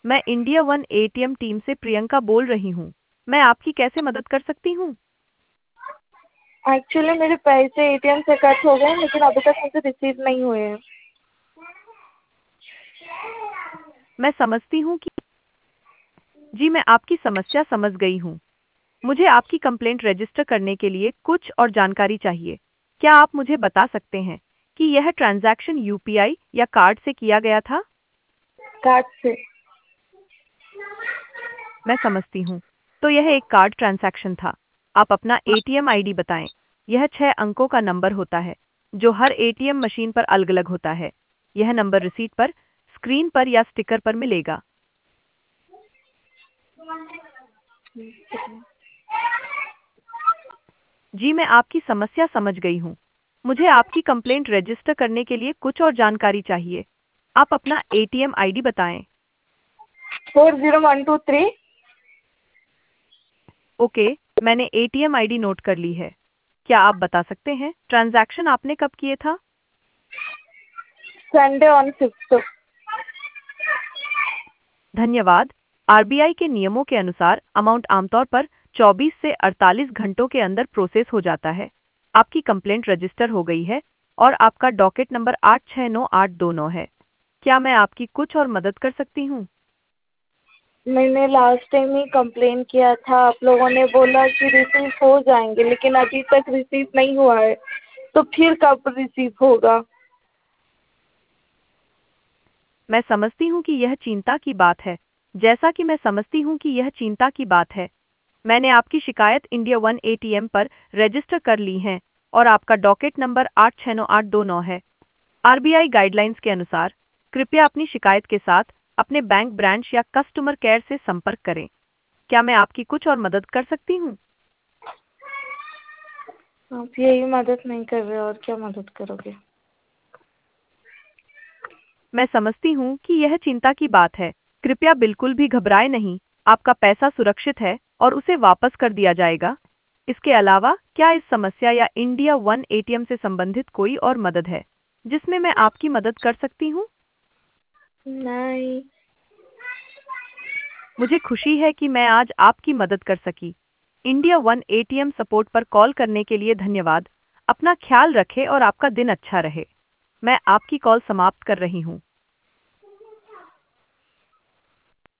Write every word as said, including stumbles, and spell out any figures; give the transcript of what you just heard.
मैं India one ATM team से प्रियंका बोल रही हूँ। मैं आपकी कैसे मदद कर सकती हूँ? एक्चुअली मेरे पैसे एटीएम से कट हो गए हैं, लेकिन अभी तक मुझे रिसीव नहीं हुए हैं। मैं समझती हूँ कि जी मैं आपकी समस्या समझ गई हूँ। मुझे आपकी कंप्लेंट रजिस्टर करने के लिए कुछ और जानकारी चाहिए। क्या आप मुझे बता सकते हैं कि यह ट्रांजैक्शन यूपीआई या कार्ड से किया गया था? कार्ड से। मैं समझती हूँ। तो यह एक कार्ड ट्रांजैक्शन था। आप अपना एटीएम आईडी बताएं। यह छह अंकों का नंबर होता है, जो हर एटीएम मशीन पर अलग-अलग होता है। यह नंबर रिसीट पर, स्क्रीन पर या स्टिकर पर मिलेगा। जी मैं आपकी समस्या समझ गई हूँ। मुझे आपकी कंप्लेंट रजिस्टर करने के लिए कुछ और जानकारी चाहिए। आप अपना एटीएम आईडी बताएं। Four zero one two three. Okay, मैंने एटीएम आईडी नोट कर ली है। क्या आप बता सकते हैं ट्रांजैक्शन आपने कब किए था? Sunday on fifth. धन्यवाद। आरबीआई के नियमों के अनुसार अमाउंट आमतौर पर चौबीस से अड़तालीस घंटों के अंदर प्रोसेस हो जाता है। आपकी कंप्लेंट रजिस्टर हो गई है और आपका डॉकेट नंबर आठ छः नौ आठ दो नौ है। क्या मैं आपकी कुछ और मदद कर सकती हूँ? मैंने लास्ट टाइम ही कंप्लेन किया था, आप लोगों ने बोला कि रिसीव हो जाएंगे, लेकिन अभी तक रिसीव नहीं हुआ है। तो फिर कब रिसीव होगा? मैं समझती हूँ कि यह चिंता की बात है। जैसा कि मैं समझती हूँ कि यह चिंता की बात है, मैंने आपकी शिकायत इंडिया वन एटीएम पर रजिस्टर कर ली है और आपका डॉकेट नंबर आठ छः नौ आठ दो नौ है। आरबीआई गाइडलाइंस के अनुसार कृपया अपनी शिकायत के साथ अपने बैंक ब्रांच या कस्टमर केयर से संपर्क करें। क्या मैं आपकी कुछ और मदद कर सकती हूँ? आप यही मदद नहीं कर रहे, और क्या मदद करोगे? मैं समझती हूँ कि यह चिंता की बात है। कृपया बिल्कुल भी घबराएं नहीं। आपका पैसा सुरक्षित है और उसे वापस कर दिया जाएगा। इसके अलावा क्या इस समस्या या इंडिया वन एटीएम से संबंधित कोई और मदद है जिसमें मैं आपकी मदद कर सकती हूँ? नहीं। मुझे खुशी है कि मैं आज आपकी मदद कर सकी। इंडिया वन एटीएम सपोर्ट पर कॉल करने के लिए धन्यवाद। अपना ख्याल रखें और आपका दिन अच्छा रहे। मैं आपकी कॉल समाप्त कर रही हूँ।